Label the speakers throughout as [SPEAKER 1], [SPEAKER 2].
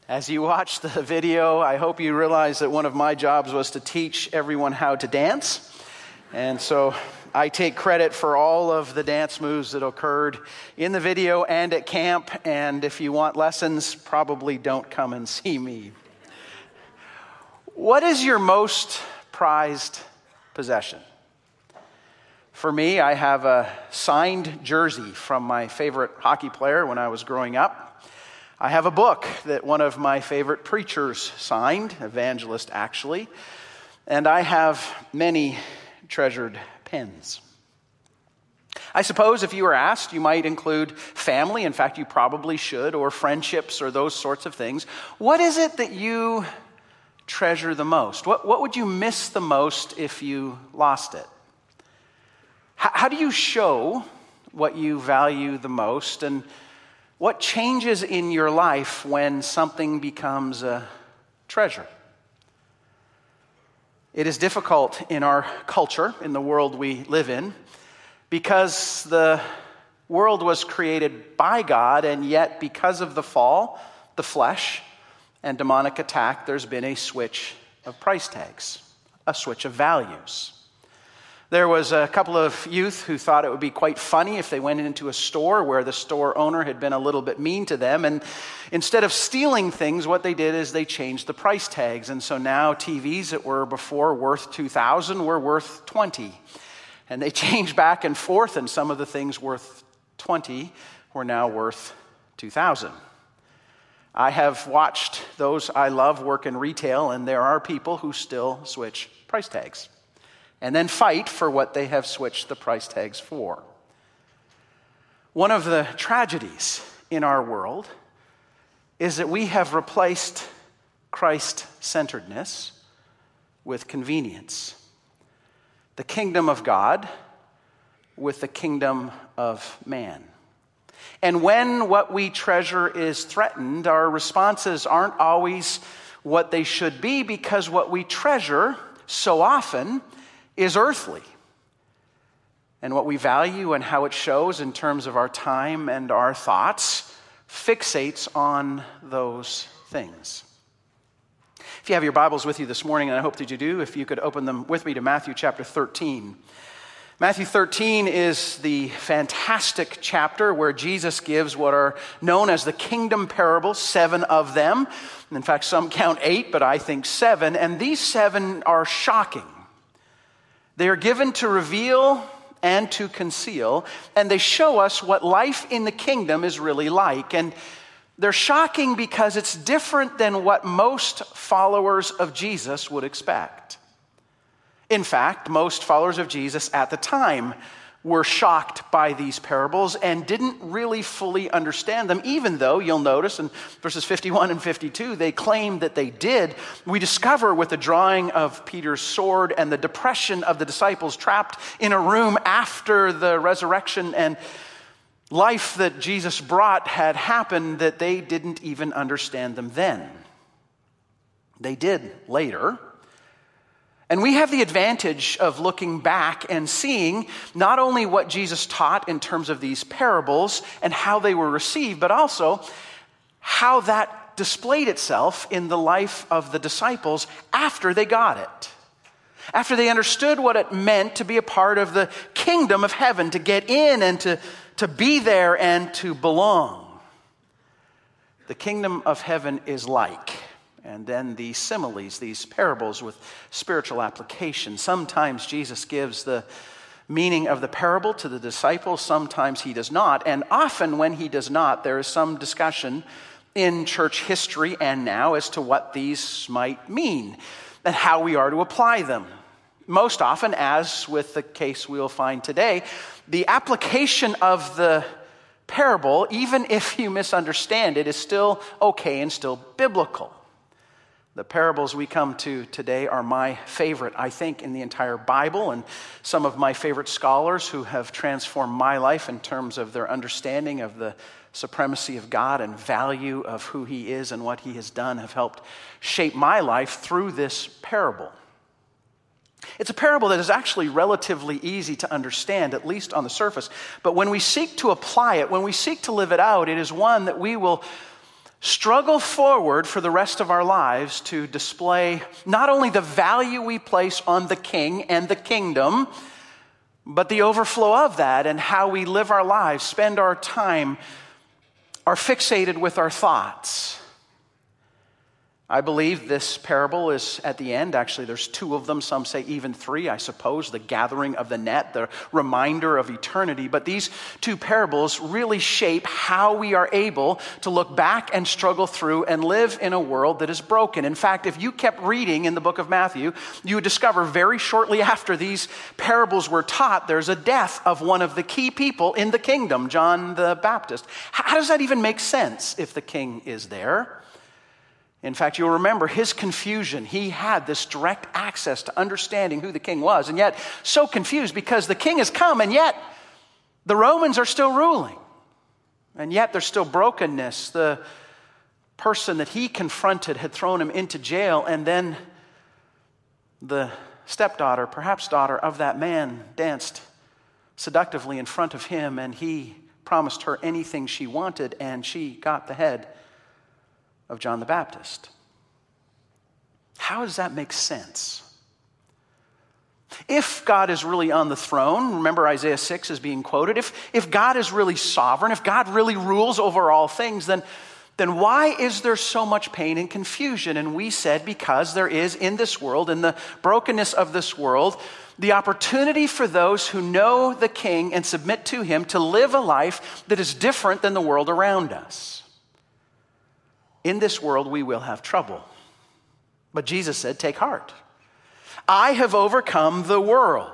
[SPEAKER 1] As you watch the video, I hope you realize that one of my jobs was to teach everyone how to dance. And so I take credit for all of the dance moves that occurred in the video and at camp. And if you want lessons, probably don't come and see me. What is your most prized possession? For me, I have a signed jersey from my favorite hockey player when I was growing up. I have a book that one of my favorite preachers signed, evangelist actually, and I have many treasured pens. I suppose if you were asked, you might include family. In fact, you probably should, or friendships or those sorts of things. What is it that you treasure the most? What would you miss the most if you lost it? How do you show what you value the most, and what changes in your life when something becomes a treasure? It is difficult in our culture, in the world we live in, because the world was created by God, and yet because of the fall, the flesh, and demonic attack, there's been a switch of price tags, a switch of values. There was a couple of youth who thought it would be quite funny if they went into a store where the store owner had been a little bit mean to them, and instead of stealing things, what they did is they changed the price tags. And so now TVs that were before worth $2,000 were worth $20. And they changed back and forth, and some of the things worth $20 were now worth $2,000. I have watched those I love work in retail, and there are people who still switch price tags and then fight for what they have switched the price tags for. One of the tragedies in our world is that we have replaced Christ-centeredness with convenience. The kingdom of God with the kingdom of man. And when what we treasure is threatened, our responses aren't always what they should be, because what we treasure so often is earthly. And what we value and how it shows in terms of our time and our thoughts fixates on those things. If you have your Bibles with you this morning, and I hope that you do, if you could open them with me to Matthew chapter 13. Matthew 13 is the fantastic chapter where Jesus gives what are known as the kingdom parables, 7 of them. In fact, some count 8, but I think 7. And these 7 are shocking. They are given to reveal and to conceal, and they show us what life in the kingdom is really like. And they're shocking because it's different than what most followers of Jesus would expect. In fact, most followers of Jesus at the time were shocked by these parables and didn't really fully understand them, even though you'll notice in verses 51 and 52, they claim that they did. We discover with the drawing of Peter's sword and the depression of the disciples trapped in a room after the resurrection and life that Jesus brought had happened, that they didn't even understand them then. They did later. And we have the advantage of looking back and seeing not only what Jesus taught in terms of these parables and how they were received, but also how that displayed itself in the life of the disciples after they got it. After they understood what it meant to be a part of the kingdom of heaven, to get in and to be there and to belong. The kingdom of heaven is like. And then these similes, these parables with spiritual application. Sometimes Jesus gives the meaning of the parable to the disciples, sometimes he does not. And often when he does not, there is some discussion in church history and now as to what these might mean and how we are to apply them. Most often, as with the case we'll find today, the application of the parable, even if you misunderstand it, is still okay and still biblical. The parables we come to today are my favorite, I think, in the entire Bible, and some of my favorite scholars who have transformed my life in terms of their understanding of the supremacy of God and value of who he is and what he has done have helped shape my life through this parable. It's a parable that is actually relatively easy to understand, at least on the surface, but when we seek to apply it, when we seek to live it out, it is one that we will struggle forward for the rest of our lives to display not only the value we place on the king and the kingdom, but the overflow of that and how we live our lives, spend our time, are fixated with our thoughts. I believe this parable is at the end. Actually, there's two of them. Some say even three, I suppose. The gathering of the net, the reminder of eternity. But these two parables really shape how we are able to look back and struggle through and live in a world that is broken. In fact, if you kept reading in the book of Matthew, you would discover very shortly after these parables were taught, there's a death of one of the key people in the kingdom, John the Baptist. How does that even make sense if the king is there? In fact, you'll remember his confusion. He had this direct access to understanding who the king was, and yet so confused because the king has come, and yet the Romans are still ruling. And yet there's still brokenness. The person that he confronted had thrown him into jail, and then the stepdaughter, perhaps daughter of that man, danced seductively in front of him, and he promised her anything she wanted, and she got the head of John the Baptist. How does that make sense? If God is really on the throne, remember Isaiah 6 is being quoted, if God is really sovereign, if God really rules over all things, then why is there so much pain and confusion? And we said because there is in this world, in the brokenness of this world, the opportunity for those who know the King and submit to him to live a life that is different than the world around us. In this world, we will have trouble. But Jesus said, take heart. I have overcome the world.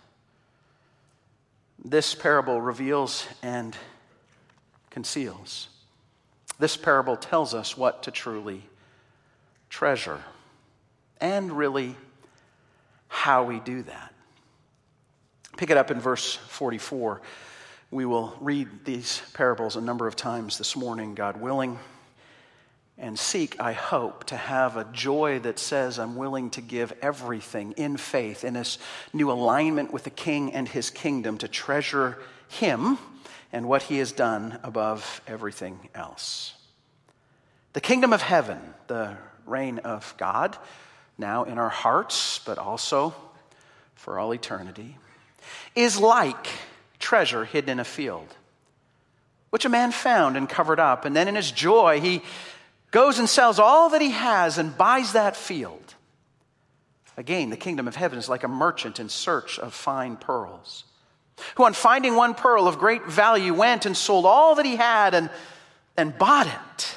[SPEAKER 1] This parable reveals and conceals. This parable tells us what to truly treasure and really how we do that. Pick it up in verse 44. We will read these parables a number of times this morning, God willing. And seek, I hope, to have a joy that says I'm willing to give everything in faith, in this new alignment with the King and his kingdom, to treasure him and what he has done above everything else. The kingdom of heaven, the reign of God, now in our hearts, but also for all eternity, is like treasure hidden in a field, which a man found and covered up. And then in his joy, he goes and sells all that he has and buys that field. Again, the kingdom of heaven is like a merchant in search of fine pearls, who on finding one pearl of great value went and sold all that he had and bought it.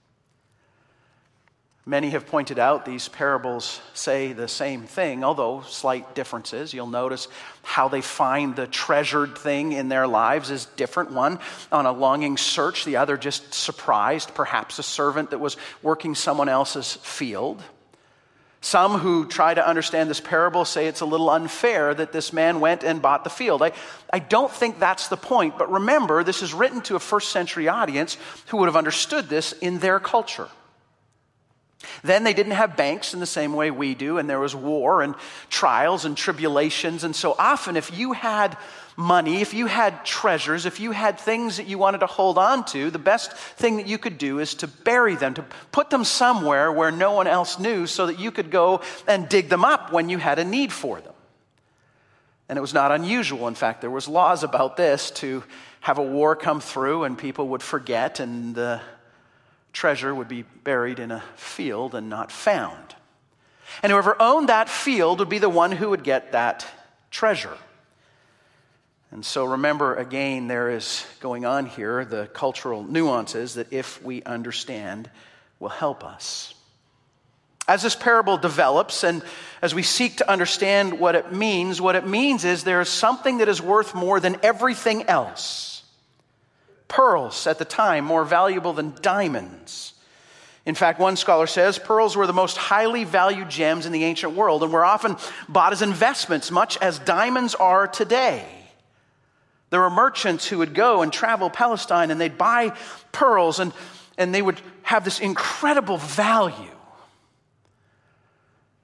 [SPEAKER 1] Many have pointed out these parables say the same thing, although slight differences. You'll notice how they find the treasured thing in their lives is different. One on a longing search, the other just surprised, perhaps a servant that was working someone else's field. Some who try to understand this parable say it's a little unfair that this man went and bought the field. I don't think that's the point, but remember, this is written to a first century audience who would have understood this in their culture. Then they didn't have banks in the same way we do, and there was war and trials and tribulations. And so often if you had money, if you had treasures, if you had things that you wanted to hold on to, the best thing that you could do is to bury them, to put them somewhere where no one else knew so that you could go and dig them up when you had a need for them. And it was not unusual. In fact, there was laws about this to have a war come through and people would forget and the treasure would be buried in a field and not found. And whoever owned that field would be the one who would get that treasure. And so remember, again, there is going on here the cultural nuances that if we understand will help us. As this parable develops and as we seek to understand what it means is there is something that is worth more than everything else. Pearls at the time more valuable than diamonds. In fact, one scholar says pearls were the most highly valued gems in the ancient world and were often bought as investments, much as diamonds are today. There were merchants who would go and travel Palestine and they'd buy pearls and they would have this incredible value.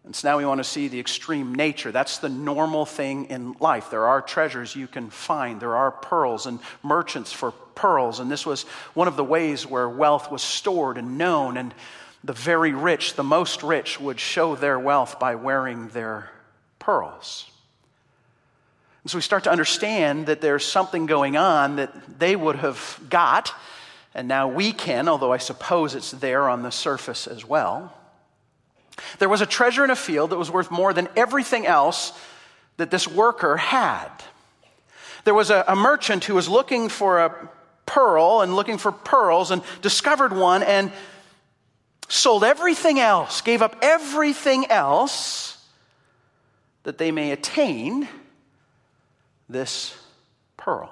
[SPEAKER 1] And so now we want to see the extreme nature. That's the normal thing in life. There are treasures you can find. There are pearls and merchants for pearls. And this was one of the ways where wealth was stored and known. And the very rich, the most rich, would show their wealth by wearing their pearls. And so we start to understand that there's something going on that they would have got, and now we can, although I suppose it's there on the surface as well. There was a treasure in a field that was worth more than everything else that this worker had. There was a merchant who was looking for a pearl and looking for pearls and discovered one and sold everything else, gave up everything else that they may attain this pearl.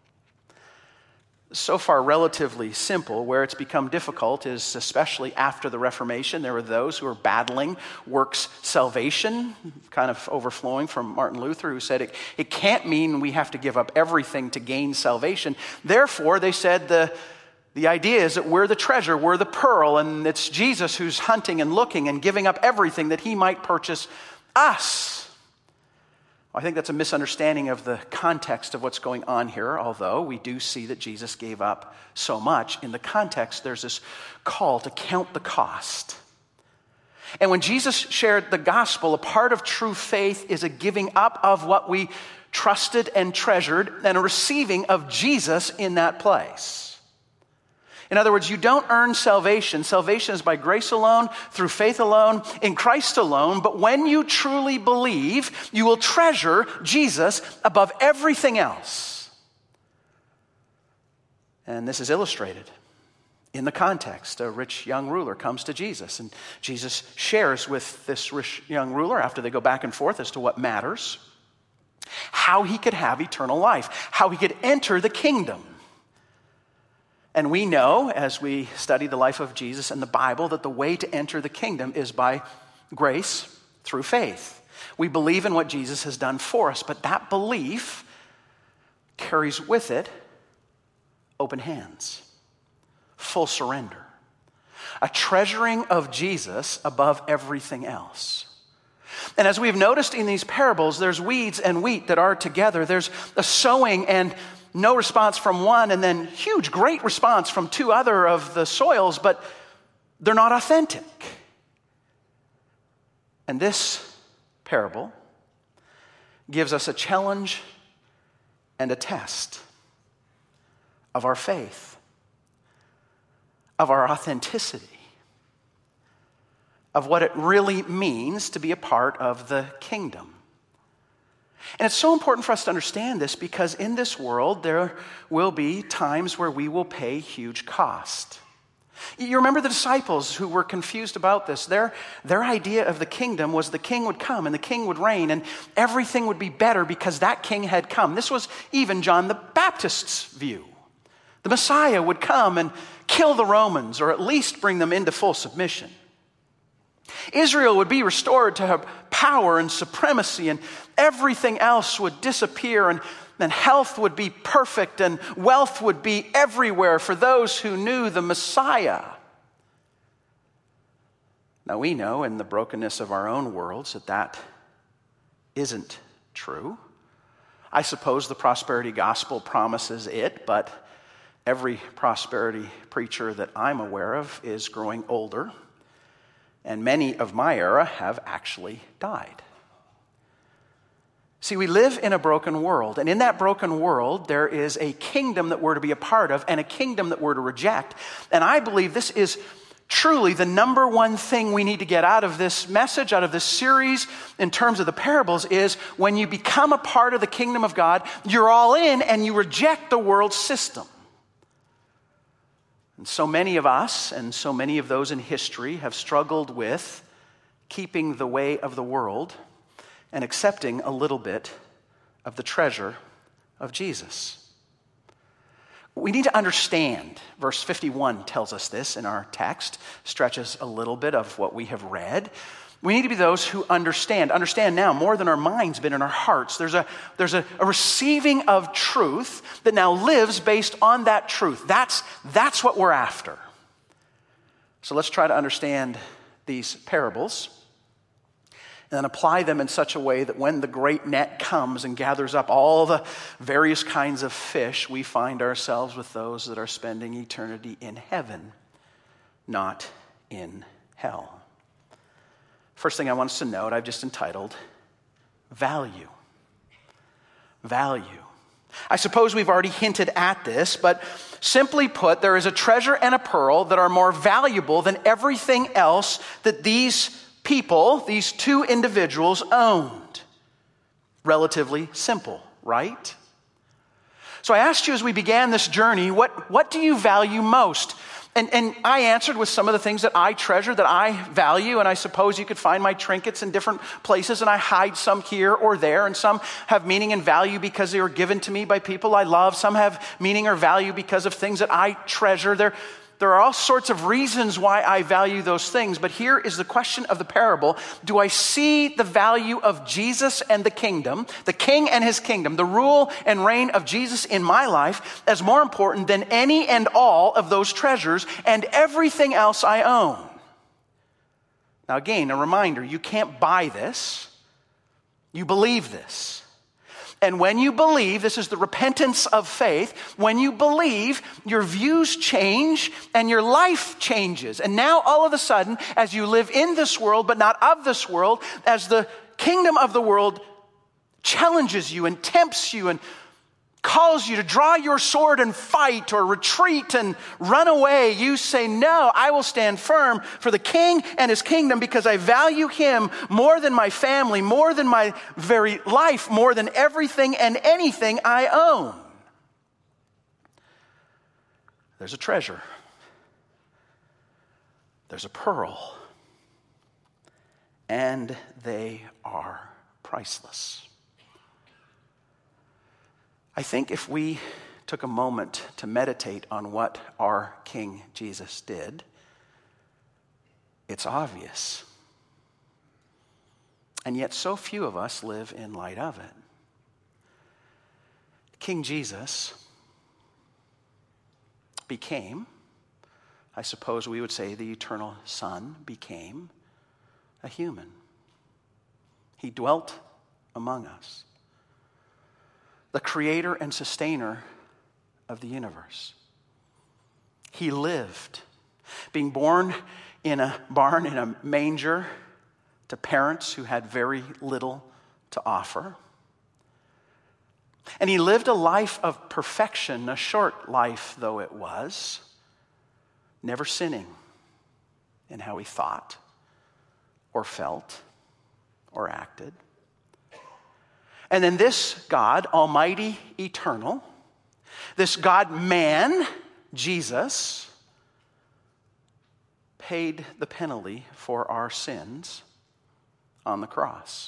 [SPEAKER 1] So far, relatively simple. Where it's become difficult is especially after the Reformation. There were those who were battling works salvation, kind of overflowing from Martin Luther, who said it can't mean we have to give up everything to gain salvation. Therefore, they said the idea is that we're the treasure, we're the pearl, and it's Jesus who's hunting and looking and giving up everything that he might purchase us. I think that's a misunderstanding of the context of what's going on here, although we do see that Jesus gave up so much. In the context, there's this call to count the cost. And when Jesus shared the gospel, a part of true faith is a giving up of what we trusted and treasured and a receiving of Jesus in that place. In other words, you don't earn salvation. Salvation is by grace alone, through faith alone, in Christ alone. But when you truly believe, you will treasure Jesus above everything else. And this is illustrated in the context. A rich young ruler comes to Jesus, and Jesus shares with this rich young ruler, after they go back and forth as to what matters, how he could have eternal life, how he could enter the kingdom. And we know, as we study the life of Jesus and the Bible, that the way to enter the kingdom is by grace through faith. We believe in what Jesus has done for us, but that belief carries with it open hands, full surrender, a treasuring of Jesus above everything else. And as we've noticed in these parables, there's weeds and wheat that are together. There's a sowing and no response from one, and then huge, great response from two other of the soils, but they're not authentic. And this parable gives us a challenge and a test of our faith, of our authenticity, of what it really means to be a part of the kingdom. And it's so important for us to understand this because in this world there will be times where we will pay huge cost. You remember the disciples who were confused about this. Their idea of the kingdom was the king would come and the king would reign and everything would be better because that king had come. This was even John the Baptist's view. The Messiah would come and kill the Romans or at least bring them into full submission. Israel would be restored to have power and supremacy, and everything else would disappear, and health would be perfect, and wealth would be everywhere for those who knew the Messiah. Now we know in the brokenness of our own worlds that isn't true. I suppose the prosperity gospel promises it, but every prosperity preacher that I'm aware of is growing older. And many of my era have actually died. See, we live in a broken world, and in that broken world, there is a kingdom that we're to be a part of and a kingdom that we're to reject. And I believe this is truly the number one thing we need to get out of this message, out of this series, in terms of the parables, is when you become a part of the kingdom of God, you're all in and you reject the world system. And so many of us and so many of those in history have struggled with keeping the way of the world and accepting a little bit of the treasure of Jesus. We need to understand, verse 51 tells us this in our text, stretches a little bit of what we have read. We need to be those who understand now more than our minds, but in our hearts. There's a receiving of truth that now lives based on that truth. That's what we're after. So let's try to understand these parables. and then apply them in such a way that when the great net comes and gathers up all the various kinds of fish, we find ourselves with those that are spending eternity in heaven, not in hell. First thing I want us to note, I've just entitled, value. Value. I suppose we've already hinted at this, but simply put, there is a treasure and a pearl that are more valuable than everything else that these people, these two individuals, owned. Relatively simple, right? So I asked you as we began this journey, what do you value most? And I answered with some of the things that I treasure, that I value, and I suppose you could find my trinkets in different places, and I hide some here or there, and some have meaning and value because they were given to me by people I love. Some have meaning or value because of things that I treasure. There are all sorts of reasons why I value those things, but here is the question of the parable. Do I see the value of Jesus and the kingdom, the king and his kingdom, the rule and reign of Jesus in my life as more important than any and all of those treasures and everything else I own? Now again, a reminder, you can't buy this. You believe this. And when you believe, this is the repentance of faith, when you believe, your views change and your life changes. And now all of a sudden, as you live in this world but not of this world, as the kingdom of the world challenges you and tempts you and calls you to draw your sword and fight or retreat and run away, you say, no, I will stand firm for the king and his kingdom because I value him more than my family, more than my very life, more than everything and anything I own. There's a treasure. There's a pearl. And they are priceless. I think if we took a moment to meditate on what our King Jesus did, it's obvious. And yet so few of us live in light of it. King Jesus became, I suppose we would say the eternal Son became a human. He dwelt among us. The creator and sustainer of the universe. He lived, being born in a barn, in a manger, to parents who had very little to offer. And he lived a life of perfection, a short life though it was, never sinning in how he thought or felt or acted. And then this God, almighty, eternal, this God-man, Jesus, paid the penalty for our sins on the cross.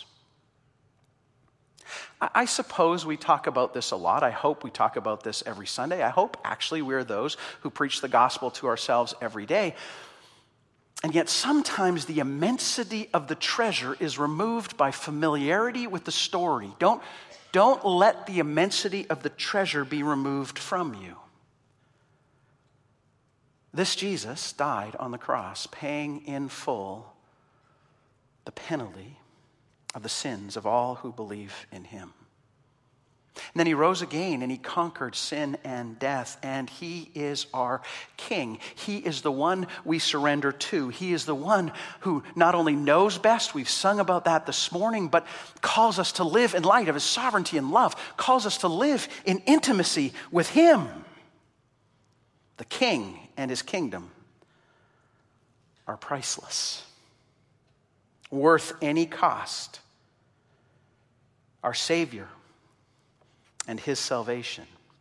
[SPEAKER 1] I suppose we talk about this a lot. I hope we talk about this every Sunday. I hope actually we're those who preach the gospel to ourselves every day. And yet sometimes the immensity of the treasure is removed by familiarity with the story. Don't let the immensity of the treasure be removed from you. This Jesus died on the cross, paying in full the penalty of the sins of all who believe in him. And then he rose again and he conquered sin and death, and he is our king. He is the one we surrender to. He is the one who not only knows best, we've sung about that this morning, but calls us to live in light of his sovereignty and love, calls us to live in intimacy with him. The king and his kingdom are priceless, worth any cost. Our Savior and his salvation,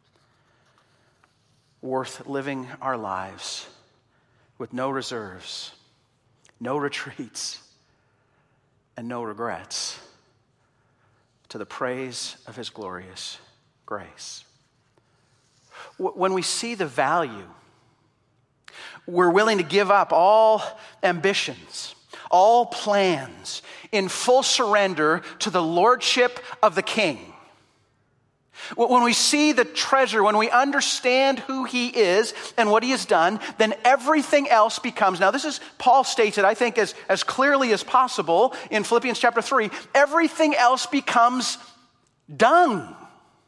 [SPEAKER 1] worth living our lives with no reserves, no retreats, and no regrets, to the praise of his glorious grace. When we see the value, we're willing to give up all ambitions, all plans, in full surrender to the lordship of the King. When we see the treasure, when we understand who he is and what he has done, then everything else becomes, now this is, Paul states it, I think, as clearly as possible in Philippians chapter 3, everything else becomes dung.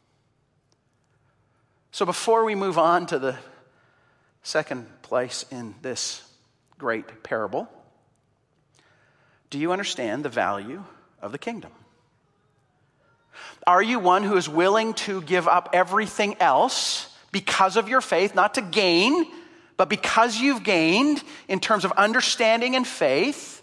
[SPEAKER 1] So before we move on to the second place in this great parable, do you understand the value of the kingdom? Are you one who is willing to give up everything else because of your faith, not to gain, but because you've gained in terms of understanding and faith,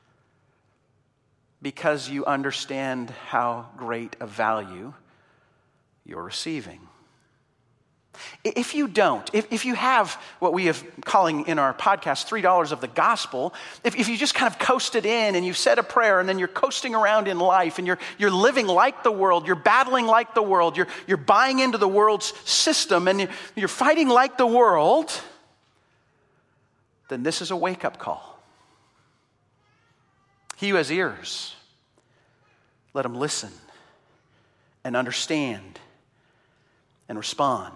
[SPEAKER 1] because you understand how great a value you're receiving? If you don't, if you have what we have calling in our podcast $3 of the gospel, if you just kind of coasted in and you've said a prayer and then you're coasting around in life and you're living like the world, you're battling like the world, you're buying into the world's system and you're fighting like the world, then this is a wake-up call. He who has ears, let him listen and understand and respond.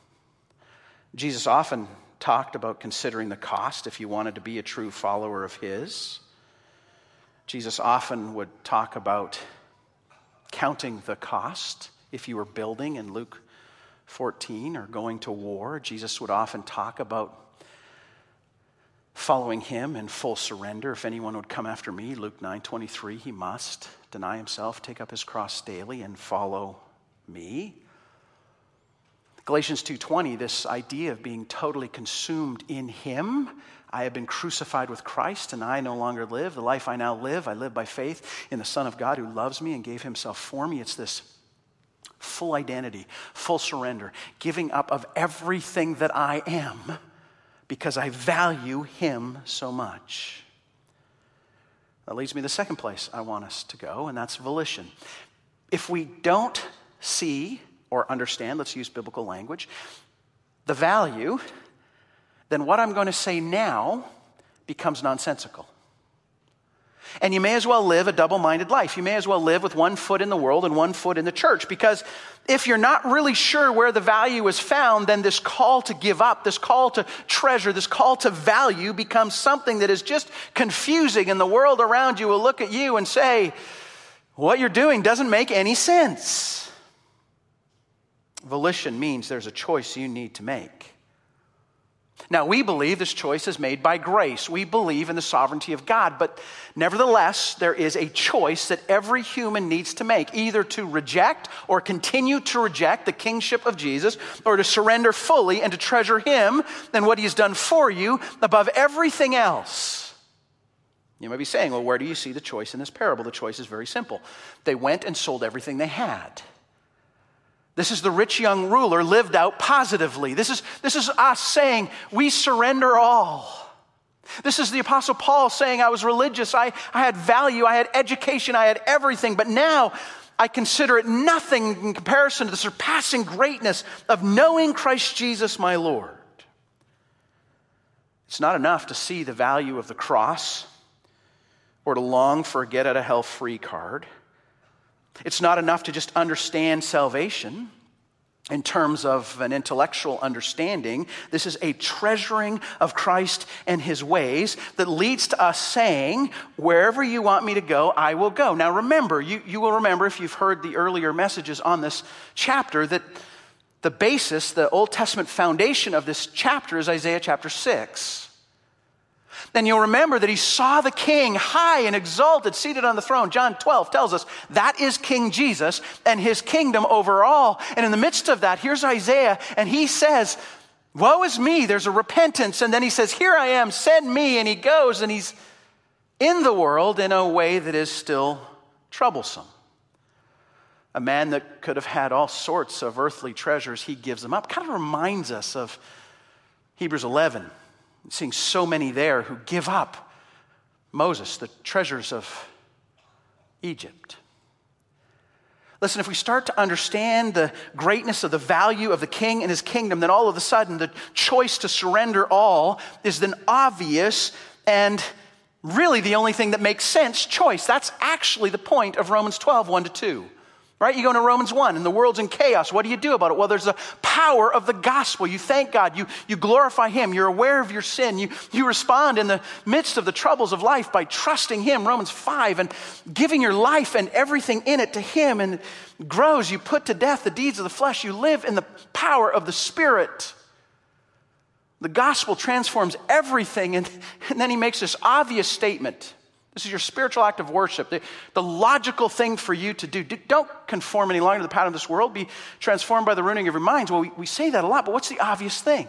[SPEAKER 1] Jesus often talked about considering the cost if you wanted to be a true follower of his. Jesus often would talk about counting the cost if you were building in Luke 14 or going to war. Jesus would often talk about following him in full surrender. If anyone would come after me, Luke 9:23, he must deny himself, take up his cross daily, and follow me. Galatians 2:20, this idea of being totally consumed in him. I have been crucified with Christ, and I no longer live. The life I now live, I live by faith in the Son of God who loves me and gave himself for me. It's this full identity, full surrender, giving up of everything that I am because I value him so much. That leads me to the second place I want us to go, and that's volition. If we don't see or understand, let's use biblical language, the value, then what I'm going to say now becomes nonsensical. And you may as well live a double-minded life. You may as well live with one foot in the world and one foot in the church, because if you're not really sure where the value is found, then this call to give up, this call to treasure, this call to value becomes something that is just confusing, and the world around you will look at you and say, what you're doing doesn't make any sense. Volition means there's a choice you need to make. Now, we believe this choice is made by grace. We believe in the sovereignty of God, but nevertheless, there is a choice that every human needs to make, either to reject or continue to reject the kingship of Jesus, or to surrender fully and to treasure him and what he has done for you above everything else. You might be saying, well, where do you see the choice in this parable? The choice is very simple. They went and sold everything they had. This is the rich young ruler lived out positively. This is us saying, we surrender all. This is the Apostle Paul saying, I was religious, I had value, I had education, I had everything, but now I consider it nothing in comparison to the surpassing greatness of knowing Christ Jesus my Lord. It's not enough to see the value of the cross or to long for a get-out-of-hell-free card. It's not enough to just understand salvation in terms of an intellectual understanding. This is a treasuring of Christ and his ways that leads to us saying, wherever you want me to go, I will go. Now remember, you will remember if you've heard the earlier messages on this chapter that the basis, the Old Testament foundation of this chapter is Isaiah chapter 6. Then you'll remember that he saw the king high and exalted, seated on the throne. John 12 tells us that is King Jesus and his kingdom over all. And in the midst of that, here's Isaiah, and he says, woe is me, there's a repentance. And then he says, here I am, send me. And he goes, and he's in the world in a way that is still troublesome. A man that could have had all sorts of earthly treasures, he gives them up. Kind of reminds us of Hebrews 11. Seeing so many there who give up Moses, the treasures of Egypt. Listen, if we start to understand the greatness of the value of the king and his kingdom, then all of a sudden the choice to surrender all is then obvious and really the only thing that makes sense choice. That's actually the point of Romans 12, 1-2. Right? You go into Romans 1 and the world's in chaos. What do you do about it? Well, there's the power of the gospel. You thank God. You glorify Him. You're aware of your sin. You respond in the midst of the troubles of life by trusting Him, Romans 5, and giving your life and everything in it to Him. And it grows. You put to death the deeds of the flesh. You live in the power of the Spirit. The gospel transforms everything. And then He makes this obvious statement. This is your spiritual act of worship, the logical thing for you to do. Don't conform any longer to the pattern of this world. Be transformed by the renewing of your minds. Well, we say that a lot, but what's the obvious thing?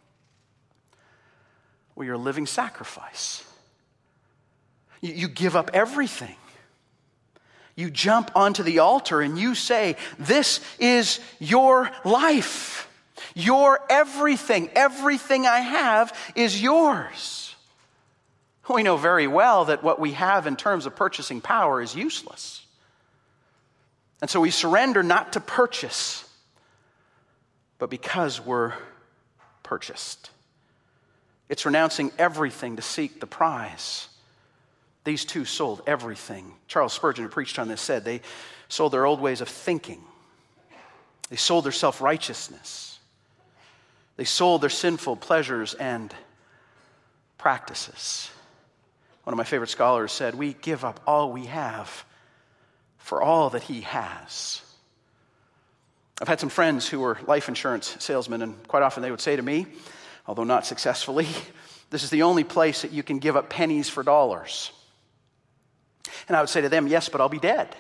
[SPEAKER 1] Well, you're a living sacrifice. You give up everything. You jump onto the altar and you say, this is your life. Your everything. Everything I have is yours. We know very well that what we have in terms of purchasing power is useless. And so we surrender not to purchase, but because we're purchased. It's renouncing everything to seek the prize. These two sold everything. Charles Spurgeon, who preached on this, said they sold their old ways of thinking. They sold their self-righteousness. They sold their sinful pleasures and practices. One of my favorite scholars said, we give up all we have for all that He has. I've had some friends who were life insurance salesmen, and quite often they would say to me, although not successfully, this is the only place that you can give up pennies for dollars. And I would say to them, yes, but I'll be dead.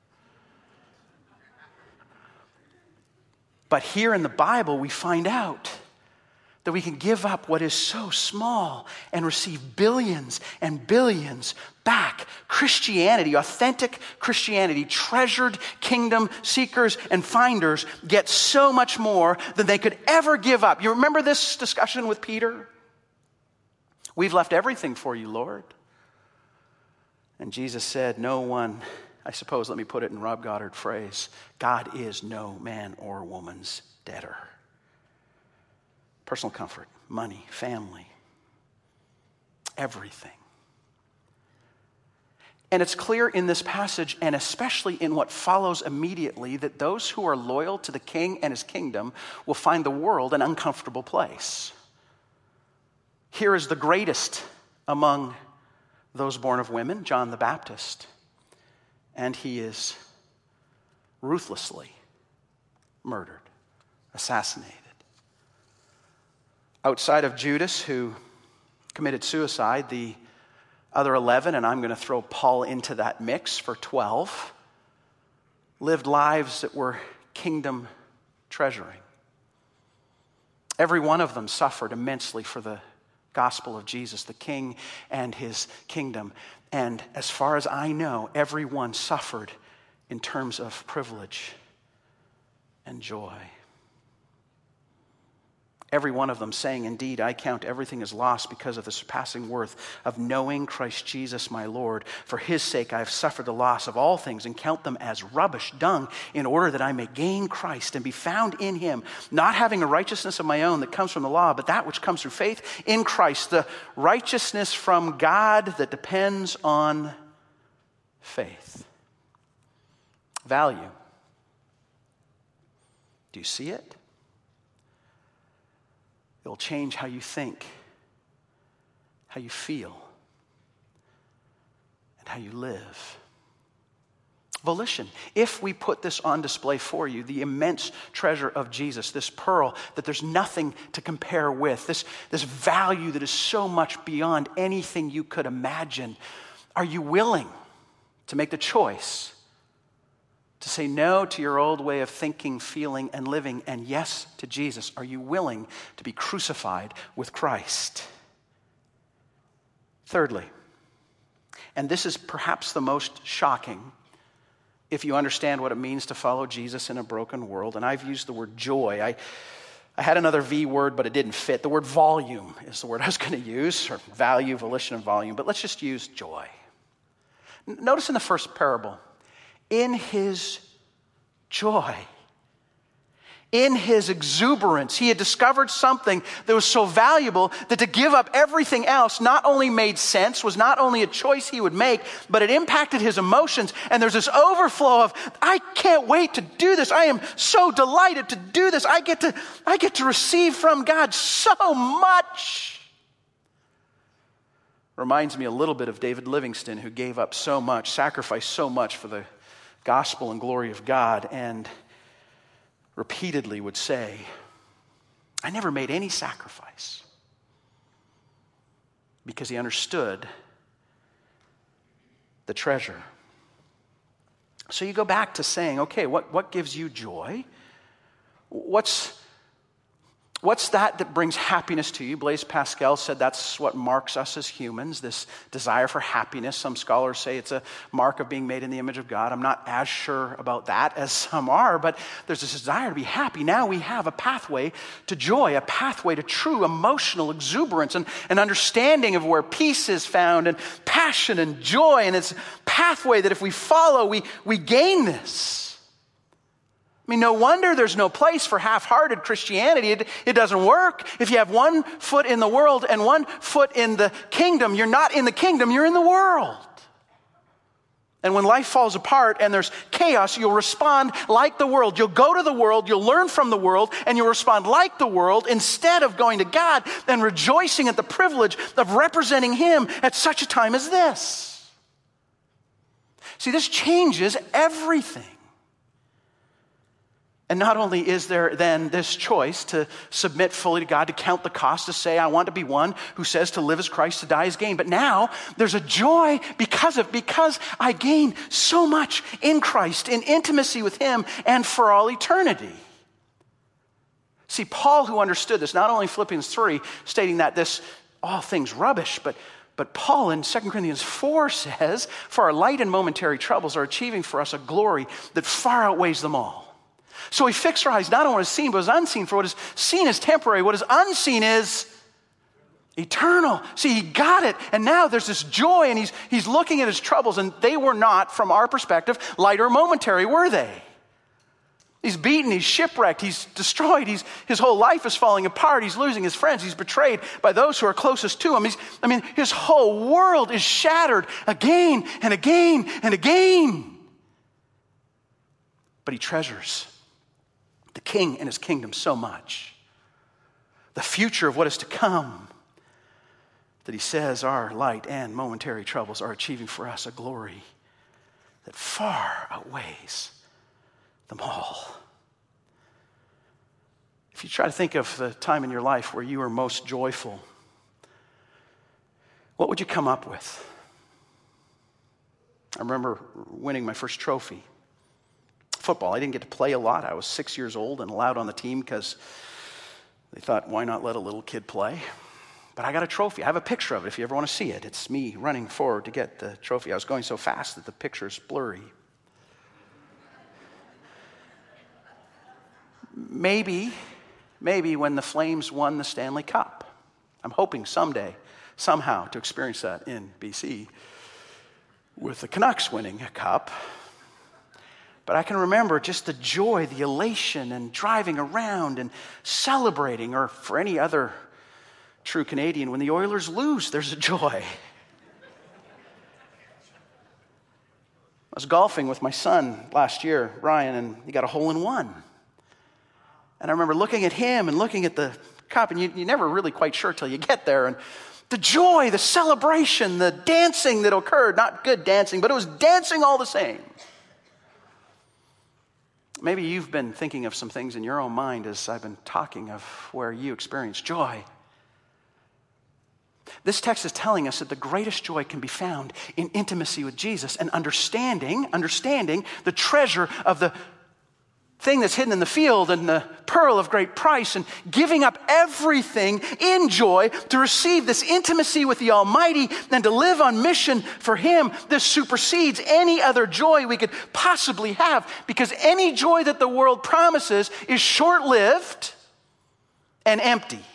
[SPEAKER 1] But here in the Bible, we find out that we can give up what is so small and receive billions and billions back. Christianity, authentic Christianity, treasured kingdom seekers and finders get so much more than they could ever give up. You remember this discussion with Peter? We've left everything for you, Lord. And Jesus said, no one, I suppose, let me put it in Rob Goddard phrase, God is no man or woman's debtor. Personal comfort, money, family, everything. And it's clear in this passage, and especially in what follows immediately, that those who are loyal to the King and His kingdom will find the world an uncomfortable place. Here is the greatest among those born of women, John the Baptist, and he is ruthlessly murdered, assassinated. Outside of Judas, who committed suicide, the other 11, and I'm going to throw Paul into that mix for 12, lived lives that were kingdom treasuring. Every one of them suffered immensely for the gospel of Jesus, the King and His kingdom. And as far as I know, everyone suffered in terms of privilege and joy. Every one of them saying, indeed, I count everything as lost because of the surpassing worth of knowing Christ Jesus my Lord. For His sake I have suffered the loss of all things and count them as rubbish, dung, in order that I may gain Christ and be found in Him, not having a righteousness of my own that comes from the law, but that which comes through faith in Christ, the righteousness from God that depends on faith. Value. Do you see it? It will change how you think, how you feel, and how you live. Volition. If we put this on display for you, the immense treasure of Jesus, this pearl that there's nothing to compare with, this value that is so much beyond anything you could imagine, are you willing to make the choice to say no to your old way of thinking, feeling, and living, and yes to Jesus? Are you willing to be crucified with Christ? Thirdly, and this is perhaps the most shocking if you understand what it means to follow Jesus in a broken world, and I've used the word joy. I had another V word, but it didn't fit. The word volume is the word I was going to use, or value, volition, and volume, but let's just use joy. Notice in the first parable, in His joy, In his exuberance, he had discovered something that was so valuable that to give up everything else not only made sense, was not only a choice he would make, but it impacted his emotions. And there's this overflow of, I can't wait to do this. I am so delighted to do this. I get to receive from God so much. Reminds me a little bit of David Livingstone, who gave up so much, sacrificed so much for the gospel and glory of God, and repeatedly would say, I never made any sacrifice, because he understood the treasure. So you go back to saying, okay, what gives you joy? What's that brings happiness to you? Blaise Pascal said that's what marks us as humans, this desire for happiness. Some scholars say it's a mark of being made in the image of God. I'm not as sure about that as some are, but there's this desire to be happy. Now we have a pathway to joy, a pathway to true emotional exuberance and an understanding of where peace is found and passion and joy. And it's a pathway that if we follow, we gain this. I mean, no wonder there's no place for half-hearted Christianity. It doesn't work. If you have one foot in the world and one foot in the kingdom, you're not in the kingdom, you're in the world. And when life falls apart and there's chaos, you'll respond like the world. You'll go to the world, you'll learn from the world, and you'll respond like the world instead of going to God and rejoicing at the privilege of representing Him at such a time as this. See, this changes everything. And not only is there then this choice to submit fully to God, to count the cost, to say, I want to be one who says to live as Christ, to die as gain. But now there's a joy because I gain so much in Christ, in intimacy with Him and for all eternity. See, Paul, who understood this, not only Philippians 3, stating that all things rubbish, but Paul in 2 Corinthians 4 says, for our light and momentary troubles are achieving for us a glory that far outweighs them all. So we fix our eyes not on what is seen, but what is unseen. For what is seen is temporary. What is unseen is eternal. See, he got it. And now there's this joy, and he's looking at his troubles, and they were not, from our perspective, light or momentary, were they? He's beaten, he's shipwrecked, he's destroyed, his whole life is falling apart, he's losing his friends, he's betrayed by those who are closest to him. His whole world is shattered again and again and again. But he treasures the King and His kingdom so much, the future of what is to come, that he says our light and momentary troubles are achieving for us a glory that far outweighs them all. If you try to think of the time in your life where you were most joyful, what would you come up with? I remember winning my first trophy. Football. I didn't get to play a lot. I was 6 years old and allowed on the team because they thought, why not let a little kid play? But I got a trophy. I have a picture of it if you ever want to see it. It's me running forward to get the trophy. I was going so fast that the picture's blurry. Maybe when the Flames won the Stanley Cup. I'm hoping someday, somehow, to experience that in BC with the Canucks winning a cup. But I can remember just the joy, the elation, and driving around and celebrating, or for any other true Canadian, when the Oilers lose, there's a joy. I was golfing with my son last year, Ryan, and he got a hole-in-one. And I remember looking at him and looking at the cup, and you're never really quite sure till you get there, and the joy, the celebration, the dancing that occurred, not good dancing, but it was dancing all the same. Maybe you've been thinking of some things in your own mind as I've been talking of where you experience joy. This text is telling us that the greatest joy can be found in intimacy with Jesus and understanding the treasure of the thing that's hidden in the field and the pearl of great price, and giving up everything in joy to receive this intimacy with the Almighty and to live on mission for Him. This supersedes any other joy we could possibly have, because any joy that the world promises is short-lived and empty.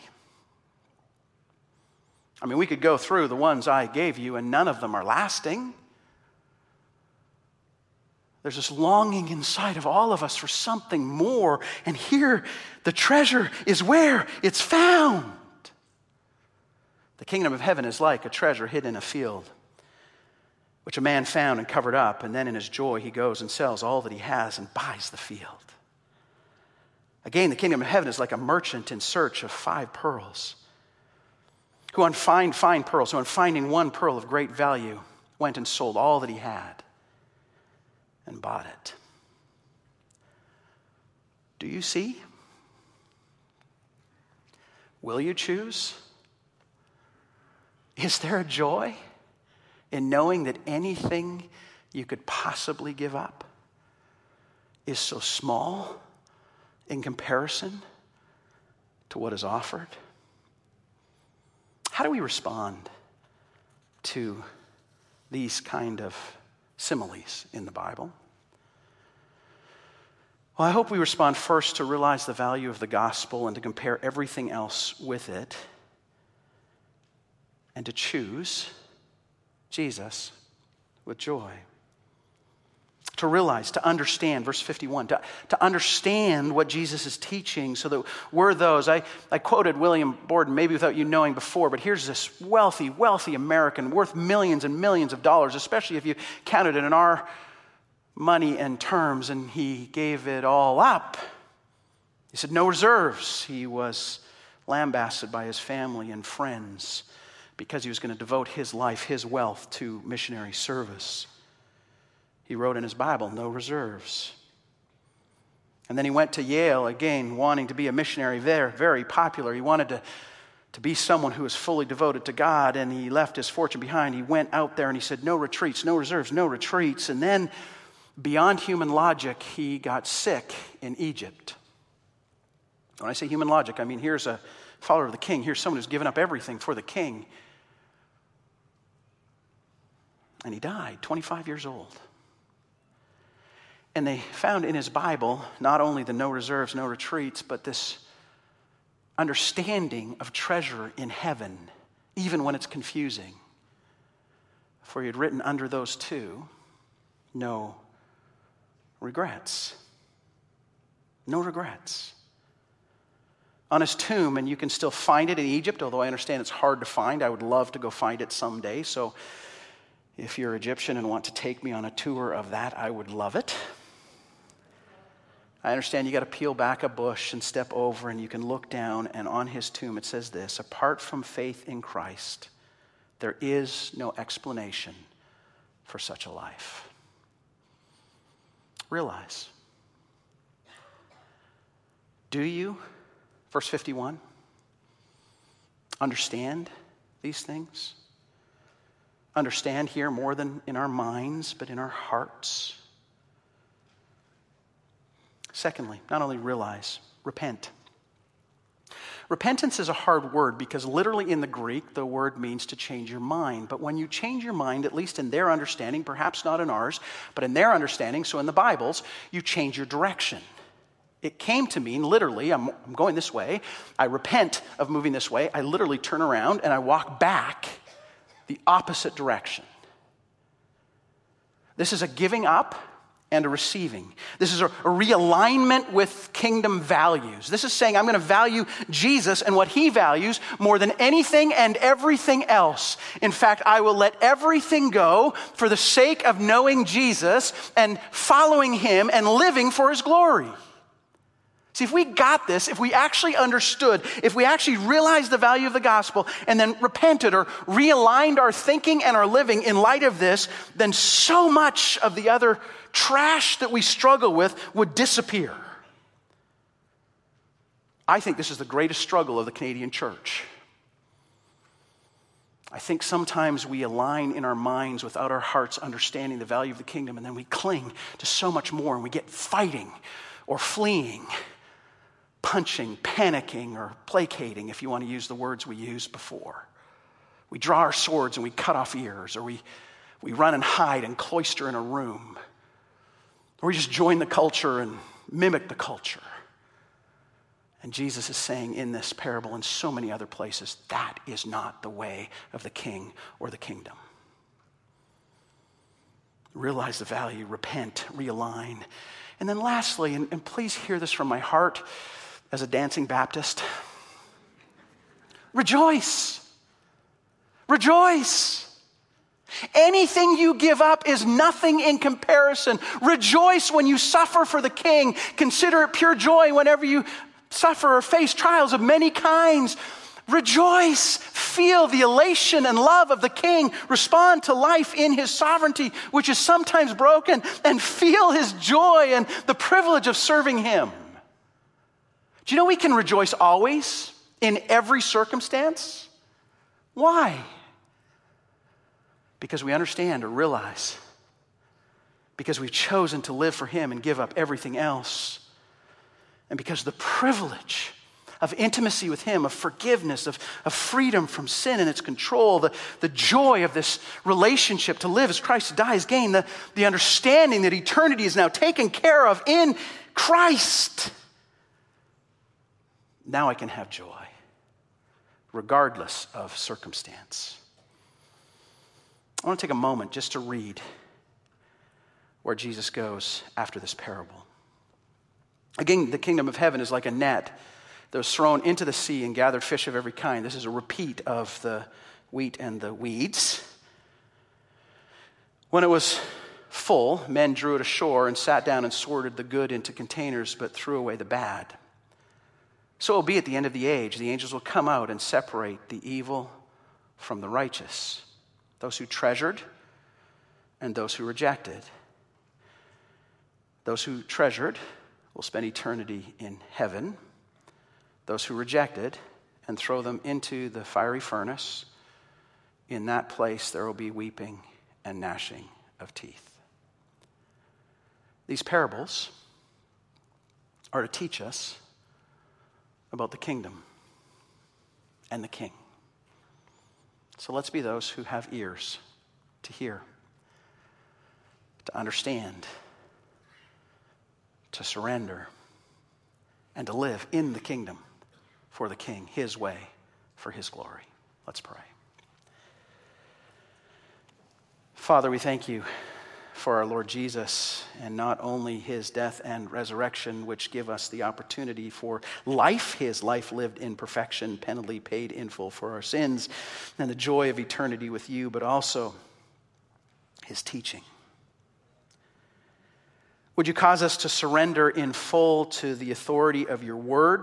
[SPEAKER 1] I mean, we could go through the ones I gave you, and none of them are lasting. There's this longing inside of all of us for something more. And here, the treasure is where it's found. The kingdom of heaven is like a treasure hidden in a field, which a man found and covered up, and then in his joy he goes and sells all that he has and buys the field. Again, the kingdom of heaven is like a merchant in search of 5 pearls, who on fine pearls, who on finding one pearl of great value, went and sold all that he had and bought it. Do you see? Will you choose? Is there a joy in knowing that anything you could possibly give up is so small in comparison to what is offered? How do we respond to these kind of similes in the Bible? Well, I hope we respond first to realize the value of the gospel and to compare everything else with it, and to choose Jesus with joy. To realize, to understand, verse 51, to understand what Jesus is teaching so that we're those. I quoted William Borden, maybe without you knowing before, but here's this wealthy American worth millions and millions of dollars, especially if you counted it in our money and terms, and he gave it all up. He said no reserves. He was lambasted by his family and friends because he was going to devote his life, his wealth to missionary service. He wrote in his Bible, no reserves. And then he went to Yale, again, wanting to be a missionary there, very popular. He wanted to be someone who was fully devoted to God, and he left his fortune behind. He went out there and he said, no retreats, no reserves, no retreats. And then, beyond human logic, he got sick in Egypt. When I say human logic, I mean here's a follower of the king. Here's someone who's given up everything for the king. And he died, 25 years old. And they found in his Bible not only the no reserves, no retreats, but this understanding of treasure in heaven, even when it's confusing. For he had written under those 2, no regrets. No regrets. On his tomb, and you can still find it in Egypt, although I understand it's hard to find. I would love to go find it someday. So if you're Egyptian and want to take me on a tour of that, I would love it. I understand you got to peel back a bush and step over, and you can look down, and on his tomb it says this: apart from faith in Christ, there is no explanation for such a life. Realize. Do you, verse 51, understand these things? Understand here more than in our minds, but in our hearts? Secondly, not only realize, repent. Repentance is a hard word because literally in the Greek, the word means to change your mind. But when you change your mind, at least in their understanding, perhaps not in ours, but in their understanding, so in the Bible's, you change your direction. It came to mean literally, I'm going this way, I repent of moving this way, I literally turn around and I walk back the opposite direction. This is a giving up and a receiving. This is a realignment with kingdom values. This is saying I'm going to value Jesus and what he values more than anything and everything else. In fact, I will let everything go for the sake of knowing Jesus and following him and living for his glory. See, if we got this, if we actually understood, if we actually realized the value of the gospel and then repented or realigned our thinking and our living in light of this, then so much of the other trash that we struggle with would disappear. I think this is the greatest struggle of the Canadian church. I think sometimes we align in our minds without our hearts understanding the value of the kingdom, and then we cling to so much more, and we get fighting or fleeing, punching, panicking, or placating, if you want to use the words we used before. We draw our swords and we cut off ears, or we run and hide and cloister in a room, or we just join the culture and mimic the culture. And Jesus is saying in this parable and so many other places, that is not the way of the king or the kingdom. realize the value, repent, realign. And then lastly, and please hear this from my heart as a dancing Baptist, rejoice. Rejoice. Anything you give up is nothing in comparison. Rejoice when you suffer for the King. Consider it pure joy whenever you suffer or face trials of many kinds. Rejoice. Feel the elation and love of the King. Respond to life in his sovereignty, which is sometimes broken, and feel his joy and the privilege of serving him. Do you know we can rejoice always, in every circumstance? Why? Because we understand or realize, because we've chosen to live for him and give up everything else, and because the privilege of intimacy with him, of forgiveness, of freedom from sin and its control, the joy of this relationship to live as Christ, to die as gain, the understanding that eternity is now taken care of in Christ. Now I can have joy, regardless of circumstance. I want to take a moment just to read where Jesus goes after this parable. Again, the kingdom of heaven is like a net that was thrown into the sea and gathered fish of every kind. This is a repeat of the wheat and the weeds. When it was full, men drew it ashore and sat down and sorted the good into containers, but threw away the bad. So it will be at the end of the age. The angels will come out and separate the evil from the righteous, those who treasured and those who rejected. Those who treasured will spend eternity in heaven. Those who rejected and throw them into the fiery furnace. In that place there will be weeping and gnashing of teeth. These parables are to teach us about the kingdom and the King. So let's be those who have ears to hear, to understand, to surrender, and to live in the kingdom for the King, his way, for his glory. Let's pray. Father, we thank you for our Lord Jesus, and not only his death and resurrection, which give us the opportunity for life, his life lived in perfection, penalty paid in full for our sins, and the joy of eternity with you, but also his teaching. Would you cause us to surrender in full to the authority of your word?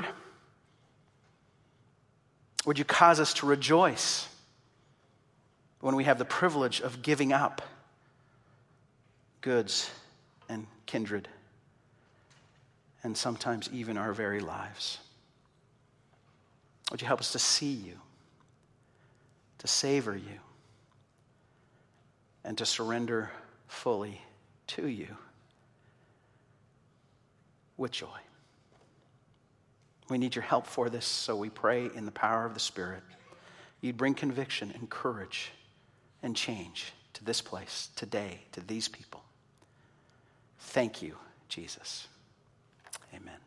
[SPEAKER 1] Would you cause us to rejoice when we have the privilege of giving up goods and kindred, and sometimes even our very lives? Would you help us to see you, to savor you, and to surrender fully to you with joy? We need your help for this, so we pray in the power of the Spirit, you'd bring conviction and courage and change to this place today, to these people. Thank you, Jesus. Amen.